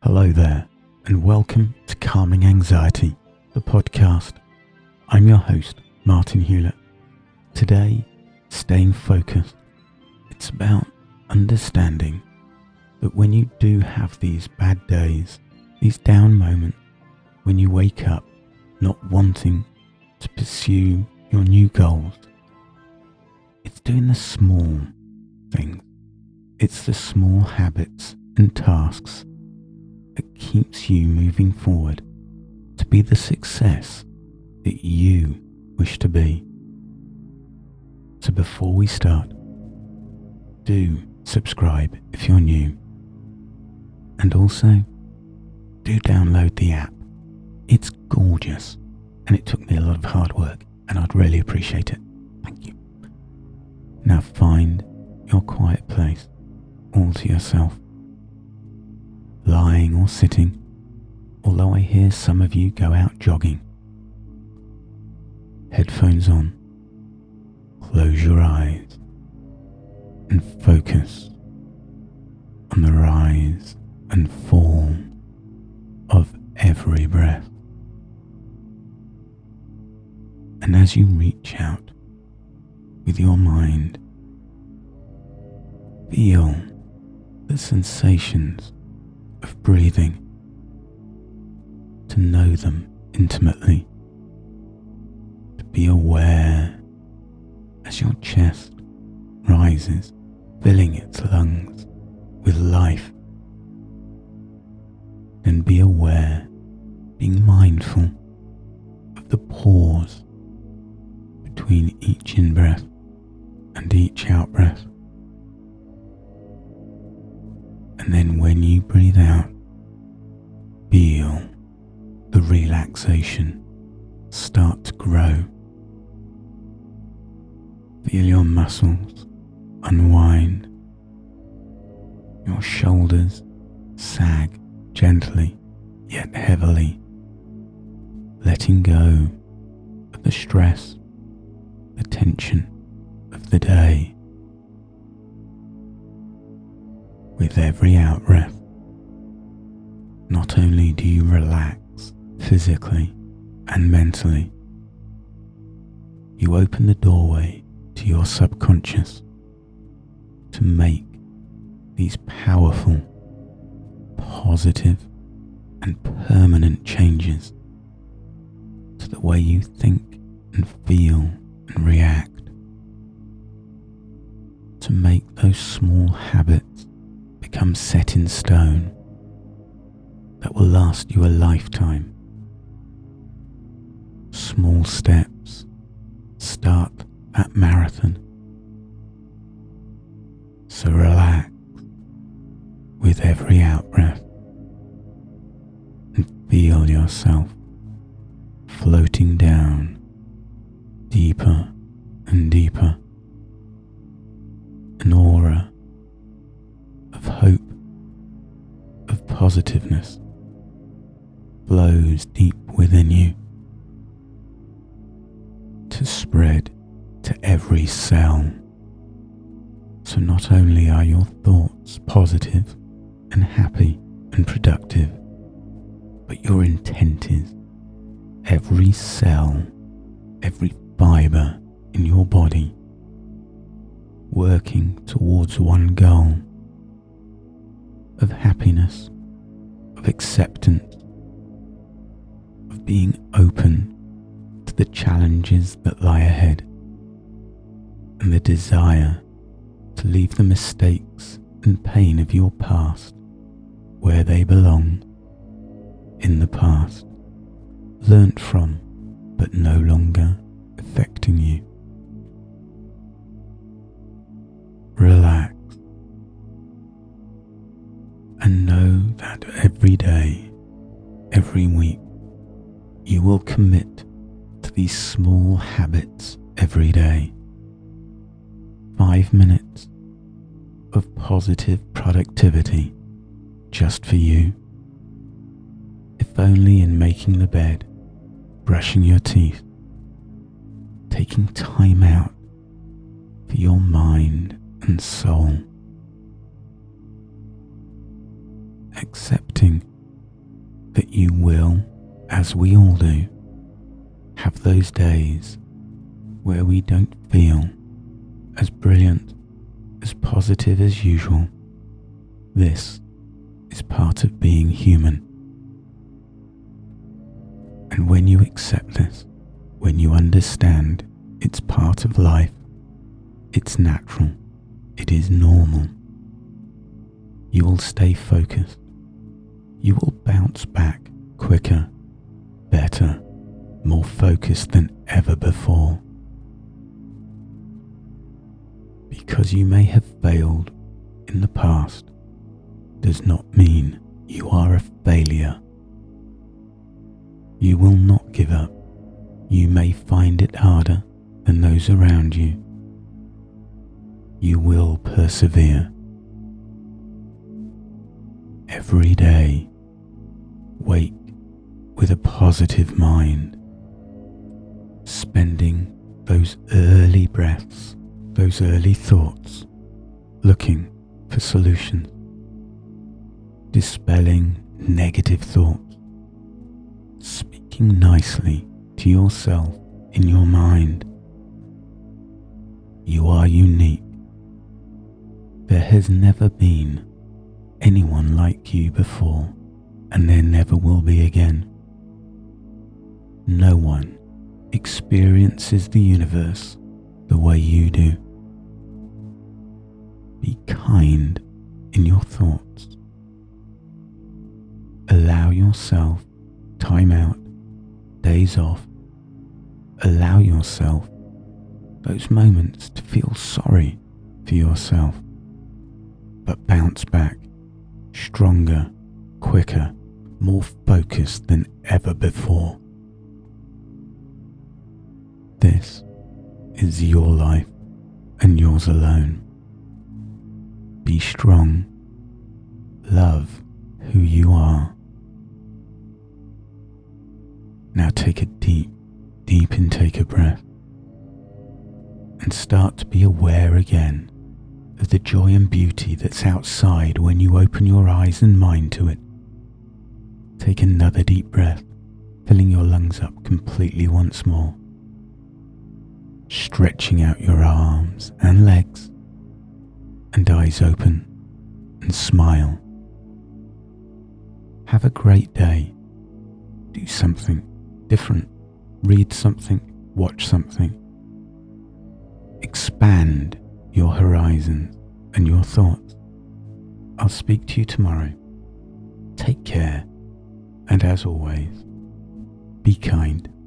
Hello there, and welcome to Calming Anxiety, the podcast. I'm your host, Martin Hewlett. Today, staying focused. It's about understanding that when you do have these bad days, these down moments, when you wake up not wanting to pursue your new goals, it's doing the small things. It's the small habits and tasks that keeps you moving forward to be the success that you wish to be. So before we start, do subscribe if you're new, and also do download the app. It's gorgeous, and it took me a lot of hard work, and I'd really appreciate it. Thank you. Now find your quiet place all to yourself, lying or sitting, although I hear some of you go out jogging. Headphones on, close your eyes and focus on the rise and fall of every breath. And as you reach out with your mind, feel the sensations of breathing, to know them intimately, to be aware as your chest rises, filling its lungs with life, and be aware, being mindful of the pause between each in-breath and each out-breath. And then when you breathe out, feel the relaxation start to grow. Feel your muscles unwind, your shoulders sag gently yet heavily, letting go of the stress, the tension of the day. With every out-breath, not only do you relax physically and mentally, you open the doorway to your subconscious to make these powerful, positive, and permanent changes to the way you think and feel and react, to make those small habits become set in stone that will last you a lifetime. Small steps start that marathon. So relax with every out-breath and feel yourself floating down deeper and deeper. An aura of hope, of positiveness, flows deep within you to spread to every cell. So not only are your thoughts positive and happy and productive, but your intent is every cell, every fibre in your body working towards one goal of happiness, of acceptance, of being open to the challenges that lie ahead, and the desire to leave the mistakes and pain of your past where they belong, in the past, learnt from but no longer affecting you. Relax and know that every day, every week, you will commit to these small habits every day. 5 minutes of positive productivity just for you. If only in making the bed, brushing your teeth, taking time out for your mind and soul. Accepting that you will, as we all do, have those days where we don't feel as brilliant, as positive as usual. This is part of being human. And when you accept this, when you understand it's part of life, it's natural, it is normal, you will stay focused. You will bounce back quicker, better, more focused than ever before. Because you may have failed in the past does not mean you are a failure. You will not give up. You may find it harder than those around you. You will persevere. Every day, wake with a positive mind, spending those early breaths, those early thoughts, looking for solutions, dispelling negative thoughts, speaking nicely to yourself in your mind. You are unique. There has never been anyone like you before, and there never will be again. No one experiences the universe the way you do. Be kind in your thoughts. Allow yourself time out, days off. Allow yourself those moments to feel sorry for yourself, but bounce back stronger, quicker, more focused than ever before. This is your life and yours alone. Be strong. Love who you are. Now take a deep intake of breath and start to be aware again of the joy and beauty that's outside when you open your eyes and mind to it. Take another deep breath, filling your lungs up completely once more. Stretching out your arms and legs, and eyes open, and smile. Have a great day. Do something different. Read something, watch something. Expand your horizons and your thoughts. I'll speak to you tomorrow. Take care, and as always, be kind.